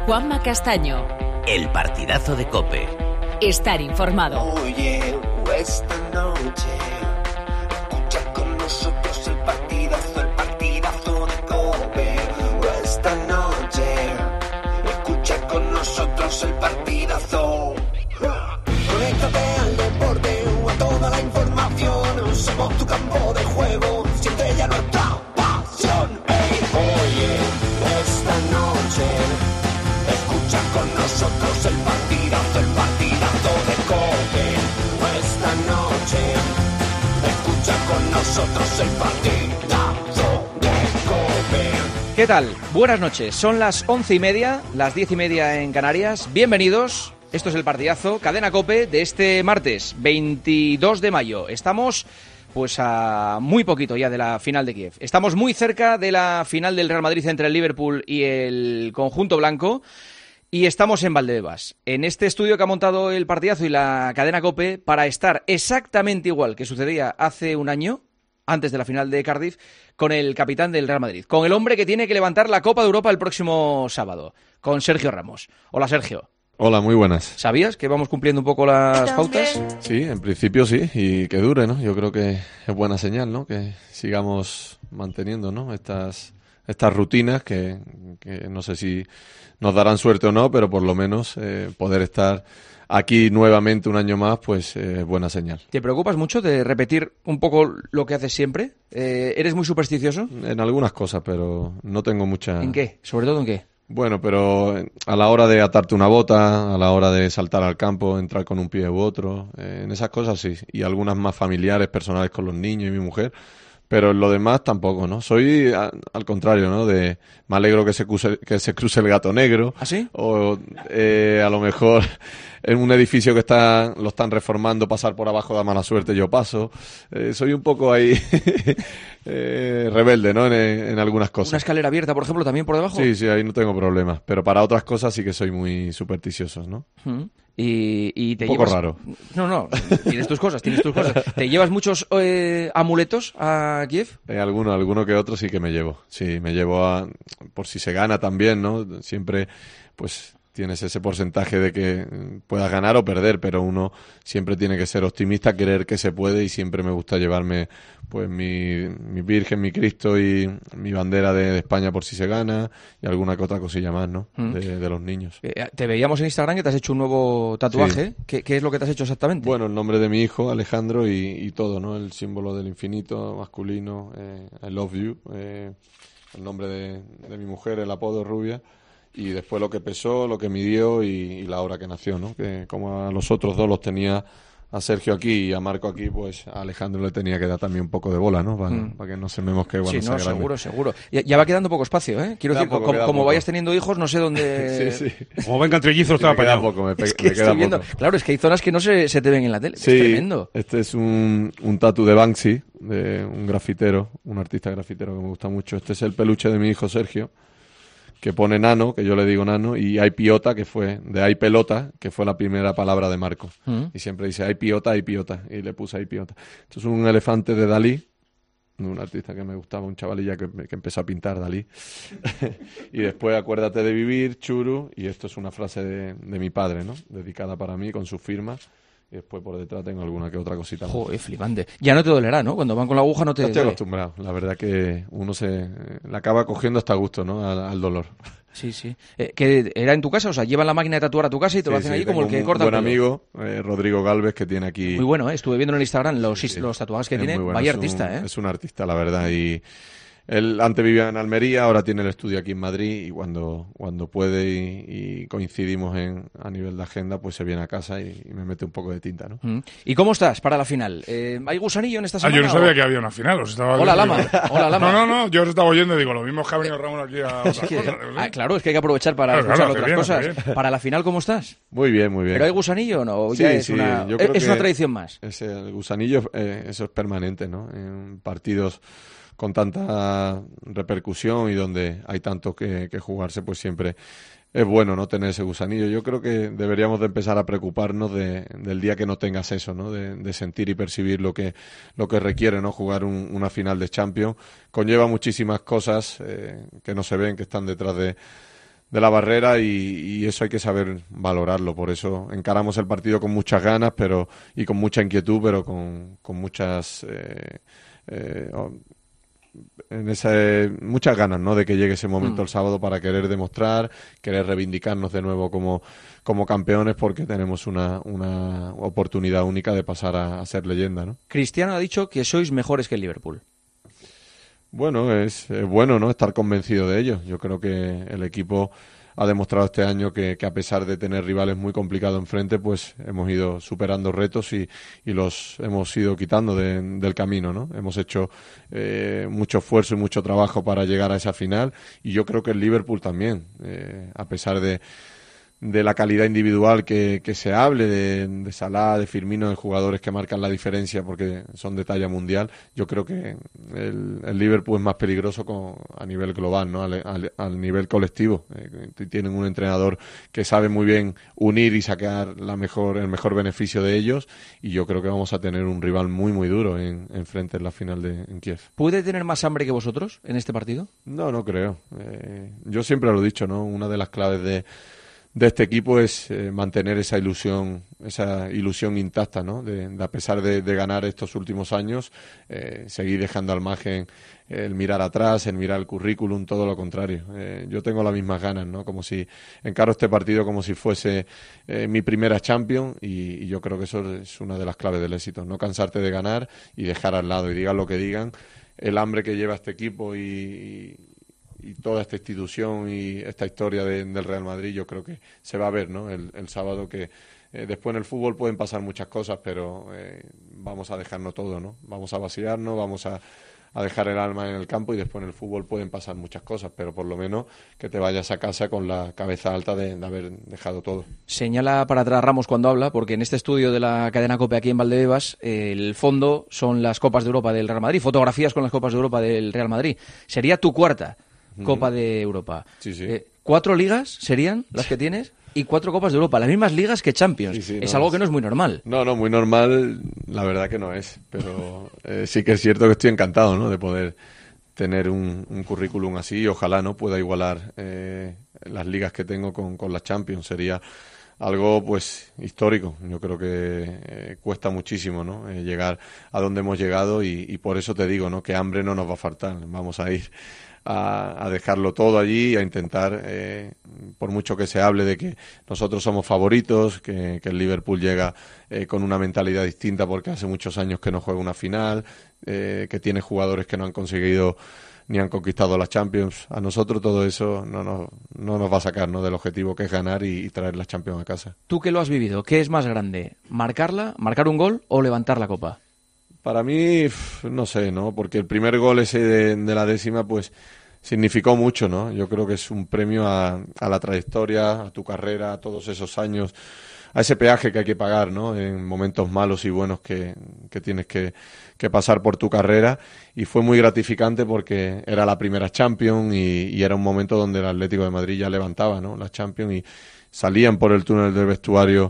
Juanma Castaño. El partidazo de COPE. Estar informado. Oye, esta noche escucha con nosotros el partidazo de COPE. Esta noche escucha con nosotros el partidazo. Conéctate al deporte o a toda la información. Somos tu campo de juego. Siente ya nuestra pasión. Oye, esta noche escucha con nosotros el partidazo de COPE. Esta noche escucha con nosotros el partidazo de COPE. ¿Qué tal? Buenas noches. Son las 11:30, las 10:30 en Canarias. Bienvenidos. Esto es el partidazo, cadena COPE de este martes, 22 de mayo. Estamos pues a muy poquito ya de la final de Kiev. Estamos muy cerca de la final del Real Madrid entre el Liverpool y el conjunto blanco. Y estamos en Valdebebas, en este estudio que ha montado el partidazo y la cadena COPE para estar exactamente igual que sucedía hace un año, antes de la final de Cardiff, con el capitán del Real Madrid, con el hombre que tiene que levantar la Copa de Europa el próximo sábado, con Sergio Ramos. Hola, Sergio. Hola, muy buenas. ¿Sabías que vamos cumpliendo un poco las pautas? Sí, en principio sí, y que dure, ¿no? Yo creo que es buena señal, ¿no? Que sigamos manteniendo, ¿no? Estas rutinas que no sé si nos darán suerte o no, pero por lo menos poder estar aquí nuevamente un año más, pues es buena señal. ¿Te preocupas mucho de repetir un poco lo que haces siempre? ¿Eres muy supersticioso? En algunas cosas, pero no tengo mucha... ¿En qué? ¿Sobre todo en qué? Bueno, pero a la hora de atarte una bota, a la hora de saltar al campo, entrar con un pie u otro, en esas cosas sí, y algunas más familiares, personales con los niños y mi mujer, pero en lo demás tampoco, ¿no? Soy al contrario, ¿no? Me alegro que se cruce el gato negro. ¿Ah, sí? O a lo mejor en un edificio que lo están reformando, pasar por abajo da mala suerte, yo paso. Soy un poco ahí rebelde, ¿no? En algunas cosas. ¿Una escalera abierta, por ejemplo, también por debajo? Sí, ahí no tengo problemas. Pero para otras cosas sí que soy muy supersticioso, ¿no? Y te un poco llevas... raro. No, tienes tus cosas. ¿Te llevas muchos amuletos a Kiev? Alguno que otro sí que me llevo. Sí, me llevo por si se gana también, ¿no? Siempre, pues... tienes ese porcentaje de que puedas ganar o perder, pero uno siempre tiene que ser optimista, creer que se puede, y siempre me gusta llevarme pues mi Virgen, mi Cristo y mi bandera de España por si se gana, y alguna que otra cosilla más, ¿no? De los niños. Te veíamos en Instagram que te has hecho un nuevo tatuaje. Sí. ¿Qué es lo que te has hecho exactamente? Bueno, el nombre de mi hijo, Alejandro, y todo, ¿no? El símbolo del infinito masculino, I love you, el nombre de mi mujer, el apodo Rubia. Y después lo que pesó, lo que midió y la hora que nació, ¿no? Que como a los otros dos los tenía a Sergio aquí y a Marco aquí, pues a Alejandro le tenía que dar también un poco de bola, ¿no? Para que no se me mosquee cuando sea grande. Seguro. Ya va quedando poco espacio, ¿eh? Quiero decir, como vayas teniendo hijos, no sé dónde... Sí. Como vengan trellizos, te va para allá. Me queda poco. Claro, es que hay zonas que no se te ven en la tele. Sí, es tremendo. Este es un tatu de Banksy, de un grafitero, un artista grafitero que me gusta mucho. Este es el peluche de mi hijo Sergio, que pone nano, que yo le digo nano, y hay piota, que fue de hay pelota, que fue la primera palabra de Marco. Y siempre dice hay piota, y le puse hay piota. Esto es un elefante de Dalí, un artista que me gustaba, un chavalilla que empezó a pintar, Dalí. Y después acuérdate de vivir, churu, y esto es una frase de mi padre, ¿no? Dedicada para mí, con su firma. Y después por detrás tengo alguna que otra cosita. Joder, flipante. Ya no te dolerá, ¿no? Cuando van con la aguja no te... Estoy acostumbrado. La verdad que uno le acaba cogiendo hasta gusto, ¿no? Al dolor. Sí. ¿Que era en tu casa? O sea, llevan la máquina de tatuar a tu casa y te lo hacen allí como el que corta el pelo. Un buen amigo, Rodrigo Galvez, que tiene aquí... Muy bueno, ¿eh? Estuve viendo en el Instagram los tatuajes que tiene. Bueno. Vaya artista, ¿eh? Es un artista, la verdad, y... Él antes vivía en Almería, ahora tiene el estudio aquí en Madrid, y cuando puede y coincidimos a nivel de agenda, pues se viene a casa y me mete un poco de tinta, ¿no? ¿Y cómo estás para la final? ¿Hay gusanillo en esta semana? Yo no sabía que había una final. Hola, Lama. No, yo os estaba oyendo y digo, lo mismo que ha venido Ramón aquí a otras cosas. Claro, es que hay que apropechar para escuchar otras cosas. Para la final, ¿cómo estás? Muy bien. ¿Pero hay gusanillo o no? Sí, es una tradición más. El gusanillo, eso es permanente, ¿no? En partidos con tanta repercusión y donde hay tanto que jugarse, pues siempre es bueno no tener ese gusanillo. Yo creo que deberíamos de empezar a preocuparnos del día que no tengas eso, ¿no? De sentir y percibir lo que requiere, ¿no? Jugar una final de Champions. Conlleva muchísimas cosas que no se ven, que están detrás de la barrera y eso hay que saber valorarlo. Por eso encaramos el partido con muchas ganas y con mucha inquietud, pero con muchas muchas ganas, ¿no?, de que llegue ese momento el sábado para querer demostrar, querer reivindicarnos de nuevo como campeones, porque tenemos una oportunidad única de pasar a ser leyenda, ¿no? Cristiano ha dicho que sois mejores que el Liverpool. Bueno, es bueno, ¿no?, estar convencido de ello. Yo creo que el equipo ha demostrado este año que a pesar de tener rivales muy complicados enfrente, pues hemos ido superando retos y los hemos ido quitando del camino, ¿no? Hemos hecho mucho esfuerzo y mucho trabajo para llegar a esa final, y yo creo que el Liverpool también, a pesar de la calidad individual que se hable, de Salah, de Firmino, de jugadores que marcan la diferencia porque son de talla mundial. Yo creo que el Liverpool es más peligroso a nivel global, ¿no? Al nivel colectivo. Tienen un entrenador que sabe muy bien unir y sacar el mejor beneficio de ellos, y yo creo que vamos a tener un rival muy muy duro en frente en la final en Kiev. ¿Puede tener más hambre que vosotros en este partido? No creo. Yo siempre lo he dicho, ¿no? Una de las claves de este equipo es mantener esa ilusión intacta, ¿no? De a pesar de ganar estos últimos años, seguir dejando al margen el mirar atrás, el mirar el currículum, todo lo contrario. Yo tengo las mismas ganas, ¿no? Como si encaro este partido como si fuese mi primera Champions, y yo creo que eso es una de las claves del éxito. No cansarte de ganar y dejar al lado, y digan lo que digan, el hambre que lleva este equipo y toda esta institución y esta historia del Real Madrid, yo creo que se va a ver, ¿no?, el sábado, que después en el fútbol pueden pasar muchas cosas, pero vamos a dejarnos todo, ¿no? Vamos a vaciarnos, vamos a dejar el alma en el campo, y después en el fútbol pueden pasar muchas cosas, pero por lo menos que te vayas a casa con la cabeza alta de haber dejado todo. Señala para atrás Ramos cuando habla, porque en este estudio de la cadena COPE aquí en Valdebebas, el fondo son las Copas de Europa del Real Madrid, fotografías con las Copas de Europa del Real Madrid. Sería tu cuarta Copa de Europa. Sí. 4 ligas serían las que tienes y 4 Copas de Europa, las mismas ligas que Champions. Sí, es algo que no es muy normal. No, muy normal, la verdad que no es, pero sí que es cierto que estoy encantado, ¿no?, de poder tener un currículum así, y ojalá no pueda igualar las ligas que tengo con las Champions. Sería algo pues histórico. Yo creo que cuesta muchísimo, ¿no?, llegar a donde hemos llegado, y por eso te digo, ¿no?, que hambre no nos va a faltar. Vamos a ir a dejarlo todo allí, a intentar, por mucho que se hable de que nosotros somos favoritos, que el Liverpool llega con una mentalidad distinta porque hace muchos años que no juega una final, que tiene jugadores que no han conseguido ni han conquistado la Champions. A nosotros todo eso no nos va a sacar, ¿no?, del objetivo que es ganar y traer la Champions a casa. Tú que lo has vivido, ¿qué es más grande? ¿Marcar un gol o levantar la copa? Para mí, no sé, ¿no? Porque el primer gol ese de la 10ª, pues significó mucho, ¿no? Yo creo que es un premio a la trayectoria, a tu carrera, a todos esos años, a ese peaje que hay que pagar, ¿no?, en momentos malos y buenos que tienes que pasar por tu carrera. Y fue muy gratificante porque era la primera Champions y era un momento donde el Atlético de Madrid ya levantaba, ¿no?, la Champions, y salían por el túnel del vestuario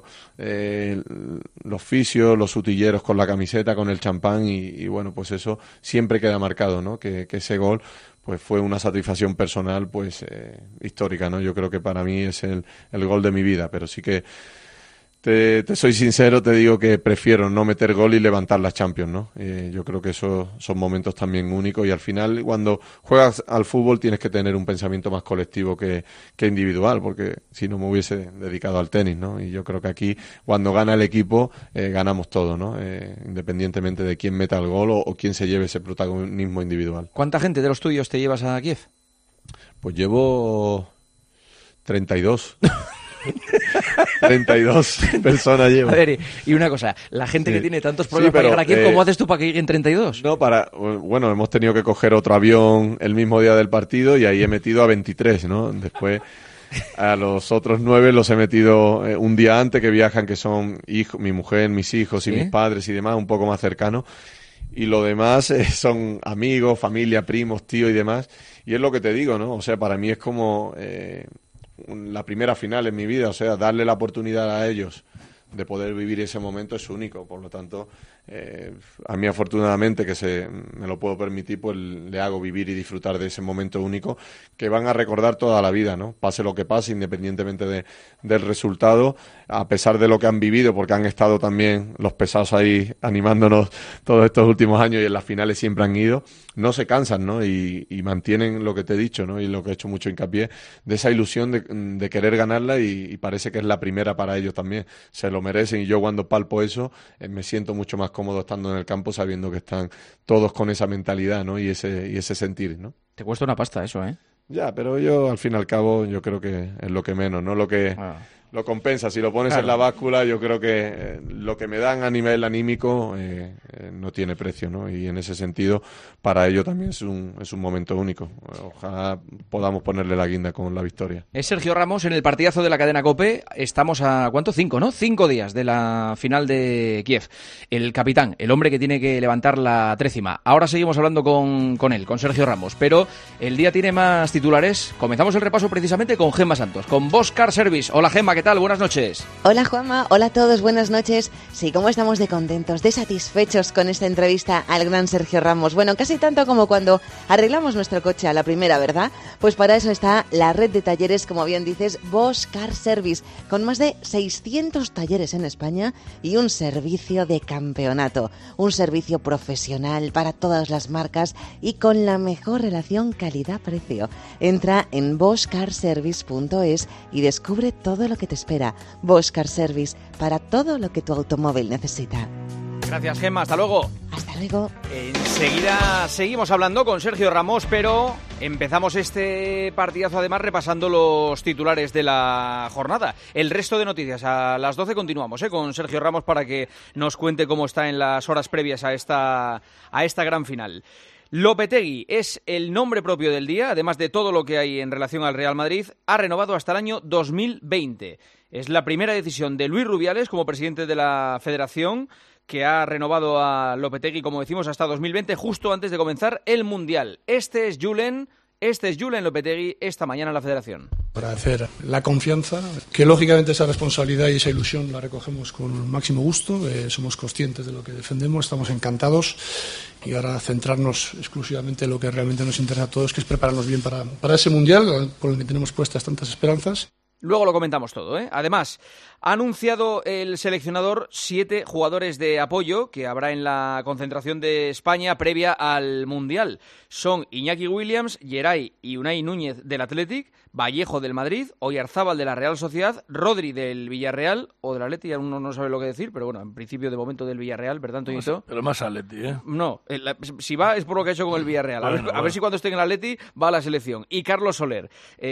los fisios, los utilleros con la camiseta, con el champán, y bueno, pues eso siempre queda marcado, ¿no?, que ese gol pues fue una satisfacción personal pues histórica, ¿no? Yo creo que para mí es el gol de mi vida, pero sí que te soy sincero, te digo que prefiero no meter gol y levantar la Champions, ¿no? Yo creo que esos son momentos también únicos, y al final cuando juegas al fútbol tienes que tener un pensamiento más colectivo que individual, porque si no me hubiese dedicado al tenis, ¿no? Y yo creo que aquí cuando gana el equipo ganamos todo, ¿no? Independientemente de quién meta el gol o quién se lleve ese protagonismo individual. ¿Cuánta gente de los tuyos te llevas a Kiev? Pues llevo 32. 32 personas llevo. A ver, y una cosa, la gente que tiene tantos problemas para llegar aquí, ¿cómo haces tú para que lleguen 32? No, bueno, hemos tenido que coger otro avión el mismo día del partido, y ahí he metido a 23, ¿no? Después a los otros 9 los he metido un día antes, que viajan, que son mi mujer, mis hijos y mis padres y demás, un poco más cercanos. Y lo demás son amigos, familia, primos, tíos y demás. Y es lo que te digo, ¿no? O sea, para mí es como la primera final en mi vida, o sea, darle la oportunidad a ellos de poder vivir ese momento es único. Por lo tanto, A mí, afortunadamente, que me lo puedo permitir, pues le hago vivir y disfrutar de ese momento único que van a recordar toda la vida, ¿no? Pase lo que pase, independientemente del resultado, a pesar de lo que han vivido, porque han estado también los pesados ahí animándonos todos estos últimos años y en las finales siempre han ido, no se cansan, ¿no? Y mantienen lo que te he dicho, ¿no? Y lo que he hecho mucho hincapié, de esa ilusión de querer ganarla y parece que es la primera para ellos también. Se lo merecen y yo cuando palpo eso me siento mucho más cómodo estando en el campo sabiendo que están todos con esa mentalidad, ¿no? Y ese sentir, ¿no? Te cuesta una pasta eso, ¿eh? Ya, pero yo al fin y al cabo yo creo que es lo que menos, no lo que lo compensa. Si lo pones en la báscula, yo creo que lo que me dan a nivel anímico no tiene precio, ¿no? Y en ese sentido, para ello también es un momento único. Ojalá podamos ponerle la guinda con la victoria. Es Sergio Ramos en el partidazo de la cadena COPE. Estamos a, ¿cuánto? 5, ¿no? 5 días de la final de Kiev. El capitán, el hombre que tiene que levantar la 13ª. Ahora seguimos hablando con él, con Sergio Ramos, pero el día tiene más titulares. Comenzamos el repaso precisamente con Gemma Santos, con Bosch Car Service. Hola Gemma, ¿qué tal? Buenas noches. Hola Juanma, hola a todos, buenas noches. Sí, ¿cómo estamos de contentos, de satisfechos con esta entrevista al gran Sergio Ramos? Bueno, casi tanto como cuando arreglamos nuestro coche a la primera, ¿verdad? Pues para eso está la red de talleres, como bien dices, Bosch Car Service, con más de 600 talleres en España y un servicio de campeonato, un servicio profesional para todas las marcas y con la mejor relación calidad-precio. Entra en boschcarservice.es y descubre todo lo que te espera. Bosch Car Service, para todo lo que tu automóvil necesita. Gracias, Gemma. Hasta luego. Hasta luego. Enseguida seguimos hablando con Sergio Ramos, pero empezamos este partidazo además repasando los titulares de la jornada. El resto de noticias a las 12 continuamos con Sergio Ramos para que nos cuente cómo está en las horas previas a esta gran final. Lopetegui es el nombre propio del día, además de todo lo que hay en relación al Real Madrid, ha renovado hasta el año 2020. Es la primera decisión de Luis Rubiales como presidente de la Federación, que ha renovado a Lopetegui, como decimos, hasta 2020, justo antes de comenzar el Mundial. Este es Julen Lopetegui esta mañana en la Federación. Agradecer la confianza, que lógicamente esa responsabilidad y esa ilusión la recogemos con el máximo gusto, somos conscientes de lo que defendemos, estamos encantados y ahora centrarnos exclusivamente en lo que realmente nos interesa a todos, que es prepararnos bien para ese Mundial, por el que tenemos puestas tantas esperanzas. Luego lo comentamos todo, ¿eh? Además, ha anunciado el seleccionador 7 jugadores de apoyo que habrá en la concentración de España previa al Mundial. Son Iñaki Williams, Geray y Unai Núñez del Athletic, Vallejo del Madrid, Oyarzábal de la Real Sociedad, Rodri del Villarreal o del Atleti, ya uno no sabe lo que decir, pero bueno, en principio de momento del Villarreal, ¿verdad, Antoñito? Pero más Atleti, ¿eh? No, si va es por lo que ha hecho con el Villarreal. A ver si cuando esté en el Atleti va a la selección. Y Carlos Soler.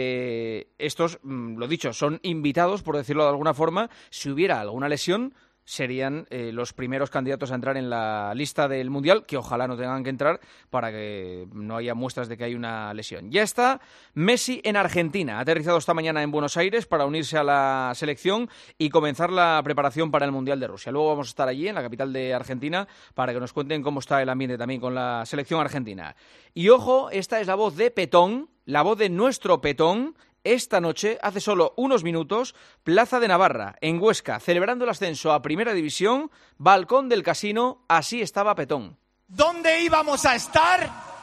Estos, lo dicho, son invitados, por decirlo de alguna forma. Si hubiera alguna lesión, serían los primeros candidatos a entrar en la lista del Mundial, que ojalá no tengan que entrar para que no haya muestras de que hay una lesión. Ya está Messi en Argentina. Ha aterrizado esta mañana en Buenos Aires para unirse a la selección y comenzar la preparación para el Mundial de Rusia. Luego vamos a estar allí, en la capital de Argentina, para que nos cuenten cómo está el ambiente también con la selección argentina. Y ojo, esta es la voz de Petón, la voz de nuestro Petón. Esta noche, hace solo unos minutos, Plaza de Navarra, en Huesca, celebrando el ascenso a Primera División, balcón del casino, así estaba Petón. ¿Dónde íbamos a estar?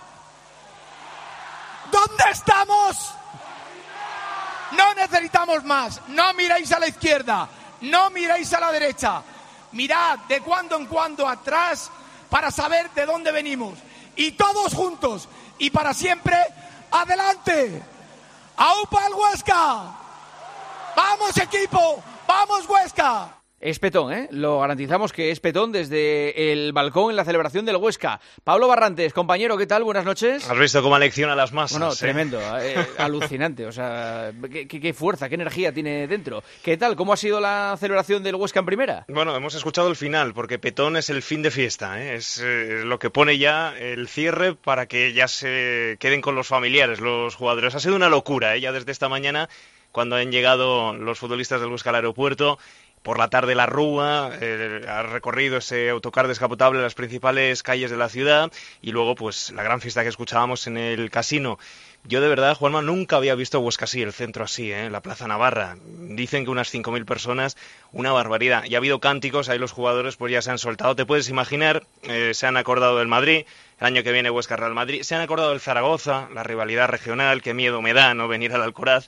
¿Dónde estamos? No necesitamos más. No miréis a la izquierda, no miréis a la derecha. Mirad de cuando en cuando atrás para saber de dónde venimos. Y todos juntos y para siempre, ¡adelante! ¡Aupa el Huesca! ¡Vamos equipo! ¡Vamos Huesca! Es Petón, ¿eh? Lo garantizamos que es Petón desde el balcón en la celebración del Huesca. Pablo Barrantes, compañero, ¿qué tal? Buenas noches. Has visto cómo alecciona a las masas. Bueno, tremendo, alucinante. O sea, qué fuerza, qué energía tiene dentro. ¿Qué tal? ¿Cómo ha sido la celebración del Huesca en primera? Bueno, hemos escuchado el final, porque Petón es el fin de fiesta, ¿eh? Es lo que pone ya el cierre para que ya se queden con los familiares, los jugadores. Ha sido una locura, ¿eh? Ya desde esta mañana, cuando han llegado los futbolistas del Huesca al aeropuerto. Por la tarde la Rúa, ha recorrido ese autocar descapotable las principales calles de la ciudad y luego pues la gran fiesta que escuchábamos en el casino. Yo de verdad, Juanma, nunca había visto Huesca así, el centro así, la Plaza Navarra. Dicen que unas 5.000 personas, una barbaridad. Y ha habido cánticos, ahí los jugadores pues ya se han soltado. Te puedes imaginar, se han acordado del Madrid, el año que viene Huesca Real Madrid, se han acordado del Zaragoza, la rivalidad regional, qué miedo me da no venir al Alcoraz.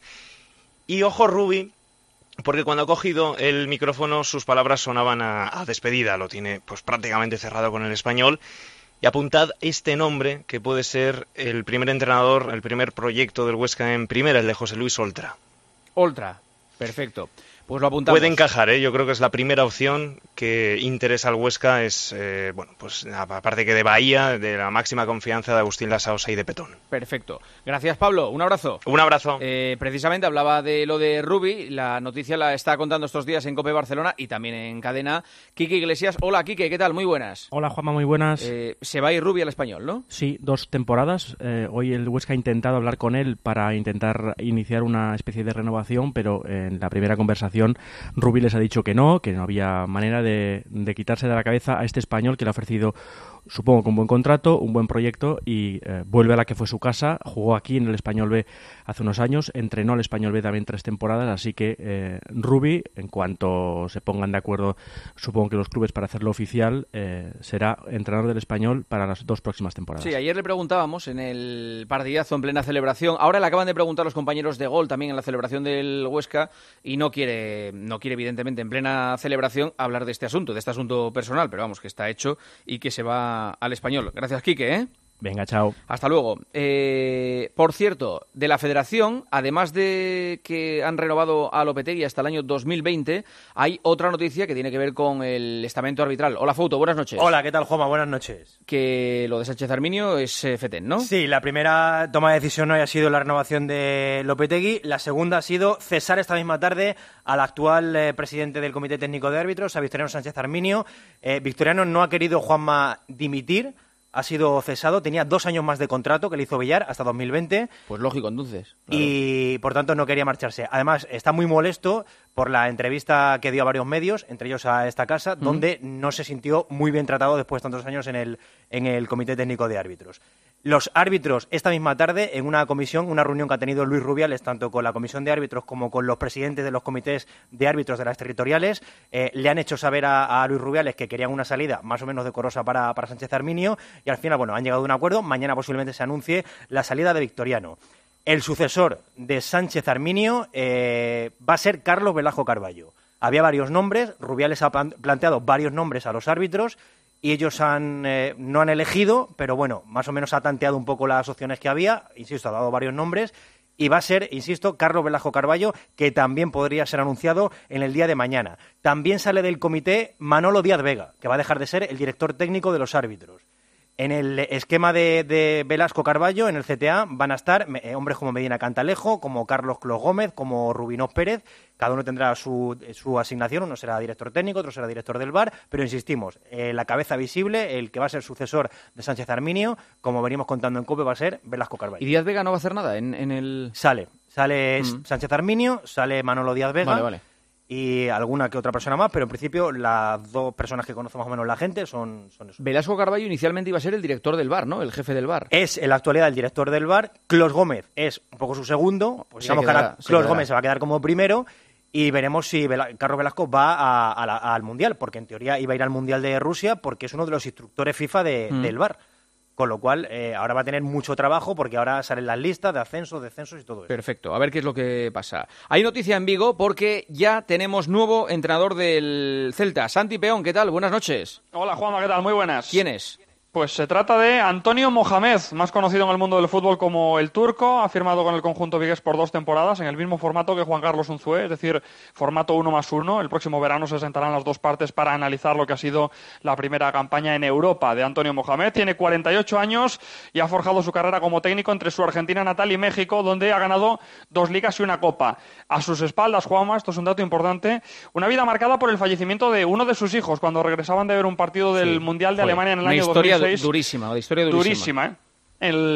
Y ojo Rubi, porque cuando ha cogido el micrófono sus palabras sonaban a despedida, lo tiene pues prácticamente cerrado con el Español. Y apuntad este nombre que puede ser el primer entrenador, el primer proyecto del Huesca en primera, el de José Luis Oltra. Oltra, perfecto. Pues lo apuntamos. Puede encajar, yo creo que es la primera opción que interesa al Huesca, es, bueno, pues aparte que de Bahía, de la máxima confianza de Agustín Lasaosa y de Petón. Perfecto. Gracias, Pablo. Un abrazo. Un abrazo. Precisamente hablaba de lo de Rubi, la noticia la está contando estos días en COPE Barcelona y también en cadena Quique Iglesias. Hola, Quique, ¿qué tal? Muy buenas. Hola, Juanma, muy buenas. Se va a ir Rubi al Español, ¿no? Sí, 2 temporadas. Hoy el Huesca ha intentado hablar con él para intentar iniciar una especie de renovación, pero en la primera conversación Rubi les ha dicho que no había manera de quitarse de la cabeza a este español que le ha ofrecido, supongo que un buen contrato, un buen proyecto y vuelve a la que fue su casa. Jugó aquí en el Español B hace unos años, entrenó al Español B también 3 temporadas, así que Rubi, en cuanto se pongan de acuerdo, supongo que los clubes para hacerlo oficial, será entrenador del Español para las 2 próximas temporadas. Sí, ayer le preguntábamos en el partidazo en plena celebración, ahora le acaban de preguntar los compañeros de Gol también en la celebración del Huesca y no quiere evidentemente en plena celebración hablar de este asunto personal, pero vamos, que está hecho y que se va al Español. Gracias, Quique, Venga, chao. Hasta luego. Por cierto, de la Federación, además de que han renovado a Lopetegui hasta el año 2020, hay otra noticia que tiene que ver con el estamento arbitral. Hola, Fouto, buenas noches. Hola, ¿qué tal, Juanma? Buenas noches. Que lo de Sánchez Arminio es FETEN, ¿no? Sí, la primera toma de decisión hoy ha sido la renovación de Lopetegui, la segunda ha sido cesar esta misma tarde al actual presidente del Comité Técnico de Árbitros, a Victoriano Sánchez Arminio. Victoriano no ha querido, Juanma, dimitir. Ha sido cesado, tenía 2 años más de contrato que le hizo Villar hasta 2020. Pues lógico, entonces. Claro. Y por tanto no quería marcharse. Además, está muy molesto por la entrevista que dio a varios medios, entre ellos a esta casa, donde no se sintió muy bien tratado después de tantos años en el Comité Técnico de Árbitros. Los árbitros, esta misma tarde, en una comisión, una reunión que ha tenido Luis Rubiales, tanto con la comisión de árbitros como con los presidentes de los comités de árbitros de las territoriales, le han hecho saber a Luis Rubiales que querían una salida más o menos decorosa para Sánchez Arminio y al final, bueno, han llegado a un acuerdo. Mañana posiblemente se anuncie la salida de Victoriano. El sucesor de Sánchez Arminio va a ser Carlos Velasco Carballo. Había varios nombres, Rubiales ha planteado varios nombres a los árbitros y ellos no han elegido, pero bueno, más o menos ha tanteado un poco las opciones que había, insisto, ha dado varios nombres, y va a ser, insisto, Carlos Velasco Carballo, que también podría ser anunciado en el día de mañana. También sale del comité Manolo Díaz Vega, que va a dejar de ser el director técnico de los árbitros. En el esquema de Velasco Carballo, en el CTA, van a estar hombres como Medina Cantalejo, como Carlos Clos Gómez, como Rubinós Pérez. Cada uno tendrá su asignación, uno será director técnico, otro será director del VAR, pero insistimos, la cabeza visible, el que va a ser sucesor de Sánchez Arminio, como venimos contando en COPE, va a ser Velasco Carballo. ¿Y Díaz Vega no va a hacer nada en el...? Sale Sánchez Arminio, sale Manolo Díaz Vega. Vale. Y alguna que otra persona más, pero en principio las 2 personas que conoce más o menos la gente son eso. Velasco Carballo inicialmente iba a ser el director del VAR, ¿no? El jefe del VAR. Es en la actualidad el director del VAR. Clos Gómez es un poco su segundo. Pues digamos que ahora Clos Gómez se va a quedar como primero y veremos si Carlos Velasco va al Mundial, porque en teoría iba a ir al Mundial de Rusia porque es uno de los instructores FIFA del VAR. Con lo cual, ahora va a tener mucho trabajo porque ahora salen las listas de ascensos, descensos y todo eso. Perfecto, a ver qué es lo que pasa. Hay noticia en Vigo porque ya tenemos nuevo entrenador del Celta. Santi Peón, ¿qué tal? Buenas noches. Hola, Juanma, ¿qué tal? Muy buenas. ¿Quién es? Pues se trata de Antonio Mohamed, más conocido en el mundo del fútbol como el Turco. Ha firmado con el conjunto vigués por 2 temporadas en el mismo formato que Juan Carlos Unzué, es decir, formato 1+1. El próximo verano se sentarán las 2 partes para analizar lo que ha sido la primera campaña en Europa de Antonio Mohamed. Tiene 48 años y ha forjado su carrera como técnico entre su Argentina natal y México, donde ha ganado 2 ligas y 1 copa. A sus espaldas, Juanma, esto es un dato importante, una vida marcada por el fallecimiento de uno de sus hijos cuando regresaban de ver un partido del Mundial de Alemania en el año 2006. Durísima. Durísima, ¿eh?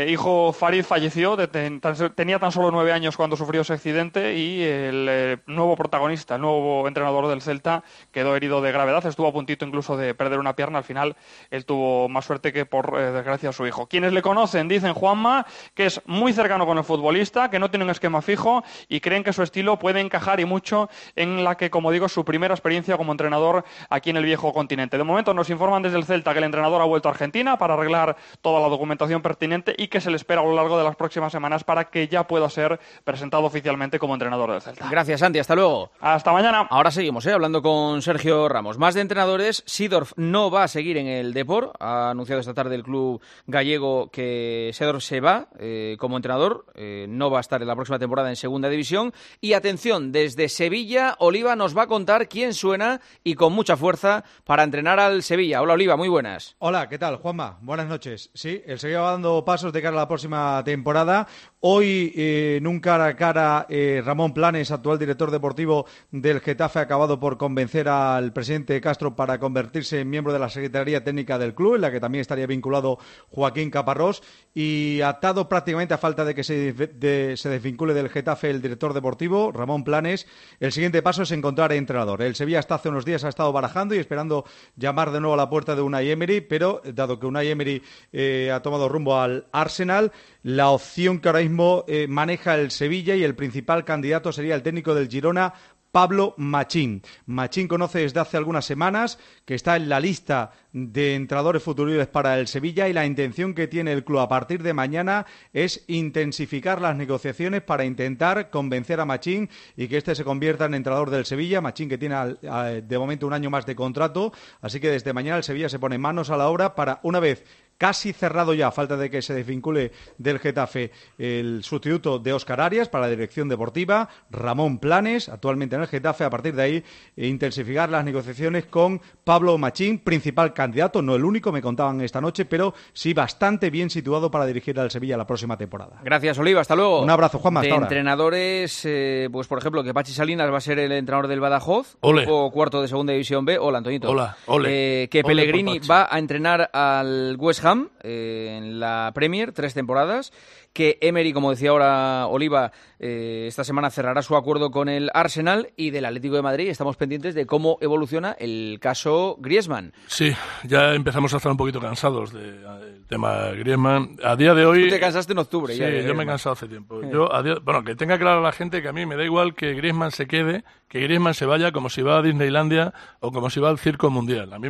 hijo Farid falleció, tenía tan solo 9 años cuando sufrió ese accidente, y el nuevo protagonista, el nuevo entrenador del Celta, quedó herido de gravedad, estuvo a puntito incluso de perder una pierna. Al final él tuvo más suerte que, por desgracia, su hijo. Quienes le conocen dicen, Juanma, que es muy cercano con el futbolista, que no tiene un esquema fijo y creen que su estilo puede encajar y mucho en la que, como digo, es su primera experiencia como entrenador aquí en el viejo continente. De momento nos informan desde el Celta que el entrenador ha vuelto a Argentina para arreglar toda la documentación pertinente y que se le espera a lo largo de las próximas semanas para que ya pueda ser presentado oficialmente como entrenador del Celta. Gracias, Santi. Hasta luego. Hasta mañana. Ahora seguimos, hablando con Sergio Ramos. Más de entrenadores. Seedorf no va a seguir en el Depor. Ha anunciado esta tarde el club gallego que Seedorf se va como entrenador. No va a estar en la próxima temporada en segunda división. Y atención, desde Sevilla, Oliva nos va a contar quién suena y con mucha fuerza para entrenar al Sevilla. Hola, Oliva, muy buenas. Hola, ¿qué tal, Juanma? Buenas noches. Sí, el Sevilla va dando pasos de cara a la próxima temporada. Hoy, en un cara a cara, Ramón Planes, actual director deportivo del Getafe, ha acabado por convencer al presidente Castro para convertirse en miembro de la Secretaría Técnica del club, en la que también estaría vinculado Joaquín Caparrós, y atado prácticamente a falta de que se desvincule del Getafe el director deportivo, Ramón Planes. El siguiente paso es encontrar entrenador. El Sevilla hasta hace unos días ha estado barajando y esperando llamar de nuevo a la puerta de Unai Emery, pero dado que Unai Emery ha tomado rumbo al Arsenal, la opción que ahora mismo maneja el Sevilla, y el principal candidato sería el técnico del Girona, Pablo Machín. Machín conoce desde hace algunas semanas que está en la lista de entrenadores futuribles para el Sevilla, y la intención que tiene el club a partir de mañana es intensificar las negociaciones para intentar convencer a Machín y que este se convierta en entrenador del Sevilla. Machín, que tiene de momento un año más de contrato, así que desde mañana el Sevilla se pone manos a la obra para, una vez casi cerrado ya, a falta de que se desvincule del Getafe, el sustituto de Óscar Arias para la dirección deportiva, Ramón Planes, actualmente en el Getafe. A partir de ahí, intensificar las negociaciones con Pablo Machín, principal candidato, no el único, me contaban esta noche, pero sí bastante bien situado para dirigir al Sevilla la próxima temporada. Gracias, Oliva, hasta luego. Un abrazo, Juanma, hasta ahora. Entrenadores, pues por ejemplo, que Pachi Salinas va a ser el entrenador del Badajoz, o cuarto de segunda división B. Hola, Antoñito. Hola, que Pellegrini va a entrenar al West Ham en la Premier 3 temporadas, que Emery, como decía ahora Oliva, esta semana cerrará su acuerdo con el Arsenal, y del Atlético de Madrid estamos pendientes de cómo evoluciona el caso Griezmann. Sí, ya empezamos a estar un poquito cansados del tema Griezmann. A día de hoy... Tú te cansaste en octubre. Sí, ya, yo me he cansado hace tiempo. Que tenga claro a la gente que a mí me da igual que Griezmann se quede, que Griezmann se vaya, como si va a Disneylandia o como si va al Circo Mundial. A mí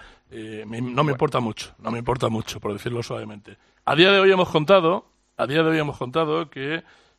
no me importa mucho, por decirlo suavemente. A día de hoy hemos contado que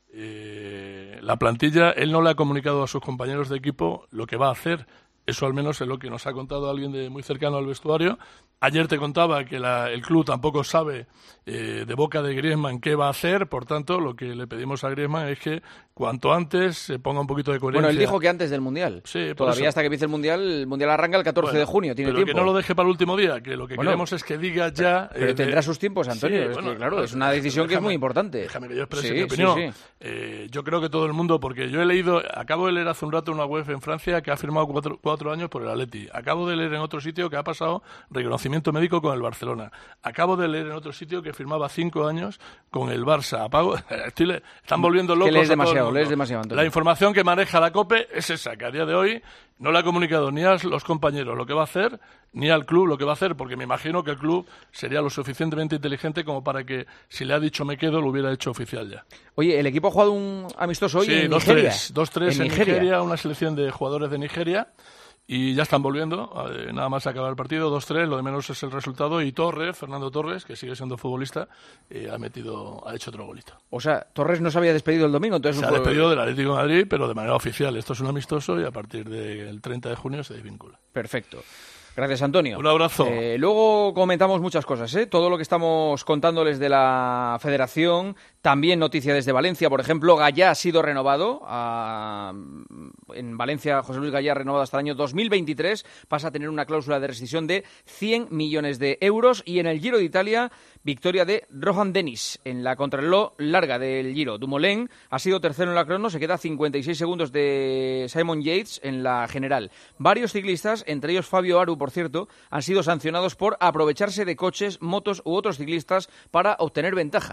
la plantilla, él no le ha comunicado a sus compañeros de equipo lo que va a hacer. Eso al menos es lo que nos ha contado alguien de muy cercano al vestuario. Ayer te contaba que el club tampoco sabe de boca de Griezmann qué va a hacer. Por tanto, lo que le pedimos a Griezmann es que cuanto antes se ponga un poquito de coherencia. Bueno, él dijo que antes del Mundial. Sí, todavía hasta que empiece el Mundial arranca el 14 de junio, tiene pero tiempo. Que no lo deje para el último día, que lo que queremos es que diga ya... Pero tendrá sus tiempos, Antonio. Sí, es una decisión que es muy importante. Déjame que yo exprese mi opinión. Sí. Yo creo que todo el mundo, porque yo acabo de leer hace un rato una web en Francia que ha firmado 4 años por el Atleti. Acabo de leer en otro sitio que ha pasado reconocimiento médico con el Barcelona. Acabo de leer en otro sitio que firmaba 5 años con el Barça. Están volviendo locos. Lees demasiado, Antonio. La información que maneja la COPE es esa, que a día de hoy no le ha comunicado ni a los compañeros lo que va a hacer, ni al club lo que va a hacer, porque me imagino que el club sería lo suficientemente inteligente como para que, si le ha dicho me quedo, lo hubiera hecho oficial ya. Oye, el equipo ha jugado un amistoso hoy en Nigeria. 2-3 en Nigeria, una selección de jugadores de Nigeria. Y ya están volviendo, nada más acabar el partido, 2-3, lo de menos es el resultado. Y Fernando Torres, que sigue siendo futbolista, ha hecho otro golito. O sea, Torres no se había despedido el domingo, entonces... Se ha despedido del Atlético de Madrid, pero de manera oficial. Esto es un amistoso y a partir del 30 de junio se desvincula. Perfecto. Gracias, Antonio. Un abrazo. Luego comentamos muchas cosas, todo lo que estamos contándoles de la Federación. También noticia desde Valencia, por ejemplo, Gallá ha sido renovado. En Valencia, José Luis Gallá ha renovado hasta el año 2023. Pasa a tener una cláusula de rescisión de 100 millones de euros. Y en el Giro de Italia, victoria de Rohan Dennis en la contrarreloj larga del Giro. Dumoulin ha sido tercero en la crono, se queda 56 segundos de Simon Yates en la general. Varios ciclistas, entre ellos Fabio Aru, por cierto, han sido sancionados por aprovecharse de coches, motos u otros ciclistas para obtener ventaja.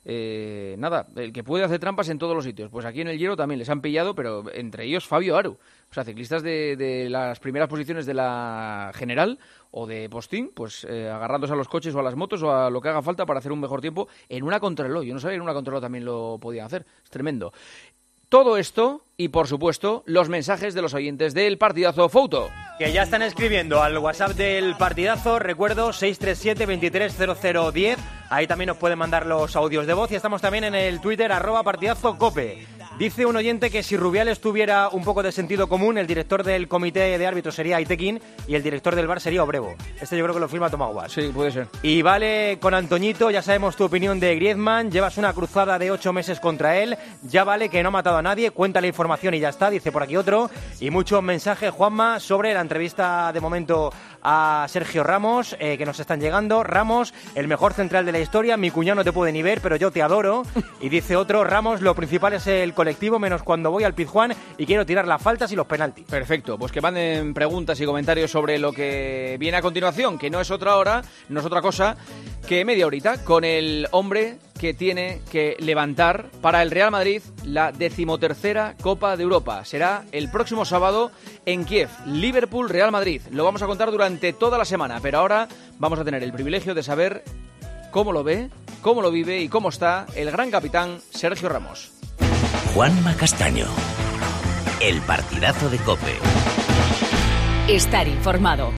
nada, el que puede hacer trampas en todos los sitios. Pues aquí en el Giro también les han pillado, pero entre ellos Fabio Aru. O sea, ciclistas de las primeras posiciones de la general o de postín, pues agarrándose a los coches o a las motos o a lo que haga falta para hacer un mejor tiempo en una contrarreloj. Yo no sabía que en una contrarreloj también lo podían hacer. Es tremendo. Todo esto y, por supuesto, los mensajes de los oyentes del Partidazo Foto. Que ya están escribiendo al WhatsApp del Partidazo, recuerdo, 637-230010. Ahí también nos pueden mandar los audios de voz y estamos también en el Twitter, @partidazocope. Dice un oyente que si Rubiales tuviera un poco de sentido común, el director del comité de árbitros sería Aitekin y el director del VAR sería Obrevo. Este yo creo que lo firma Tomás Guas. Sí, puede ser. Y vale con Antoñito, ya sabemos tu opinión de Griezmann, llevas una cruzada de 8 meses contra él, ya vale que no ha matado a nadie, cuenta la información y ya está, dice por aquí otro. Y muchos mensajes, Juanma, sobre la entrevista de momento a Sergio Ramos, que nos están llegando. Ramos, el mejor central de la historia, mi cuñado no te puede ni ver, pero yo te adoro. Y dice otro, Ramos, lo principal es el colectivo, menos cuando voy al Pizjuán y quiero tirar las faltas y los penaltis. Perfecto, pues que manden preguntas y comentarios sobre lo que viene a continuación, que no es otra hora, no es otra cosa que media horita, con el hombre que tiene que levantar para el Real Madrid la 13ª Copa de Europa. Será el próximo sábado en Kiev, Liverpool-Real Madrid. Lo vamos a contar durante toda la semana, pero ahora vamos a tener el privilegio de saber cómo lo ve, cómo lo vive y cómo está el gran capitán Sergio Ramos. Juanma Castaño, el Partidazo de COPE. Estar informado.